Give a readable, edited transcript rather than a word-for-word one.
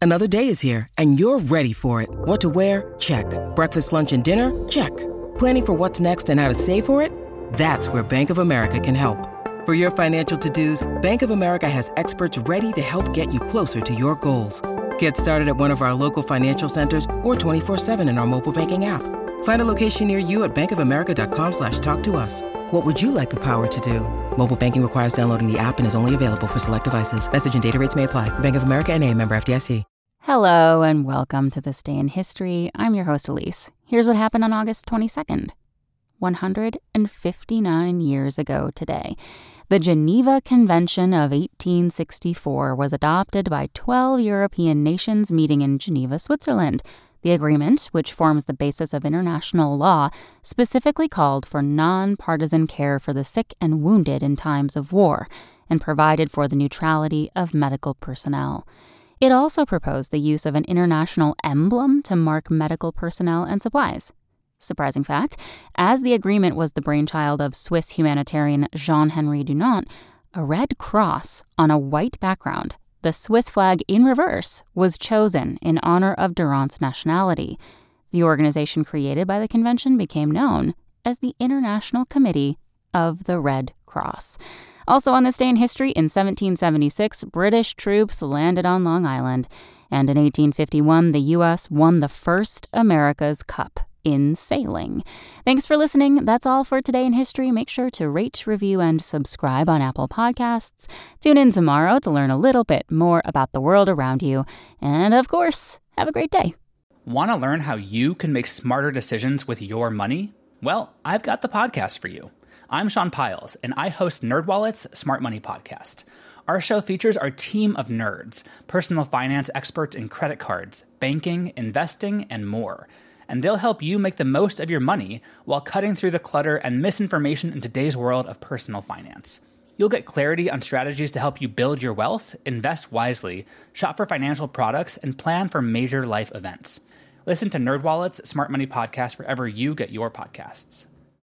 Another day is here, and you're ready for it. What to wear? Check. Breakfast, lunch, and dinner? Check. Planning for what's next and how to save for it? That's where Bank of America can help. For your financial to-dos, Bank of America has experts ready to help get you closer to your goals. Get started at one of our local financial centers or 24/7 in our mobile banking app. Find a location near you at bankofamerica.com/talktous. What would you like the power to do? Mobile banking requires downloading the app and is only available for select devices. Message and data rates may apply. Bank of America N.A., member FDIC. Hello and welcome to This Day in History. I'm your host, Elise. Here's what happened on August 22nd. 159 years ago today, the Geneva Convention of 1864 was adopted by 12 European nations meeting in Geneva, Switzerland. The agreement, which forms the basis of international law, specifically called for non-partisan care for the sick and wounded in times of war and provided for the neutrality of medical personnel. It also proposed the use of an international emblem to mark medical personnel and supplies. Surprising fact, as the agreement was the brainchild of Swiss humanitarian Jean-Henri Dunant, a red cross on a white background, the Swiss flag in reverse, was chosen in honor of Durant's nationality. The organization created by the convention became known as the International Committee of the Red Cross. Also on this day in history, in 1776, British troops landed on Long Island. And in 1851, the U.S. won the first America's Cup in sailing. Thanks for listening. That's all for Today in History. Make sure to rate, review, and subscribe on Apple Podcasts. Tune in tomorrow to learn a little bit more about the world around you. And of course, have a great day. Want to learn how you can make smarter decisions with your money? Well, I've got the podcast for you. I'm Sean Piles, and I host NerdWallet's Smart Money Podcast. Our show features our team of nerds, personal finance experts in credit cards, banking, investing, and more. And they'll help you make the most of your money while cutting through the clutter and misinformation in today's world of personal finance. You'll get clarity on strategies to help you build your wealth, invest wisely, shop for financial products, and plan for major life events. Listen to NerdWallet's Smart Money Podcast wherever you get your podcasts.